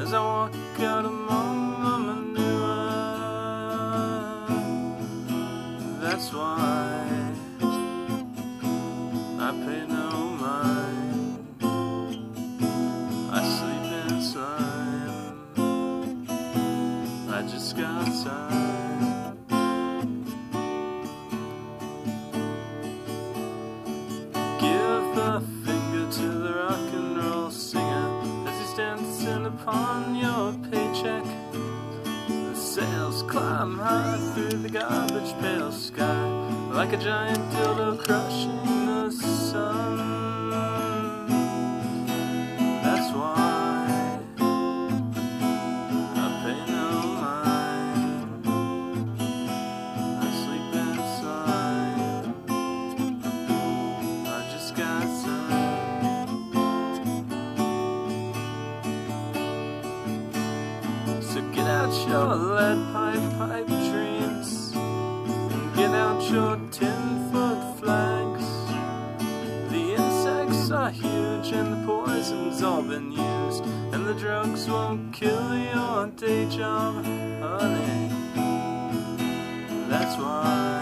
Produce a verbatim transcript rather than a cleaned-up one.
as I walk out among the manure. That's why I pay no mind. I sleep in slime. I just got time. Give the finger to the rock and roll singer as he's dancing upon your paycheck. The sails climb high through the garbage pail sky like a giant dildo crushing the sun. That's why I pay no mind. I sleep inside. I just got time. So get out your lead pipe pipe dreams and get out your ten-foot flags. The insects are huge and the poison's all been used, and the drugs won't kill your day job, honey. That's why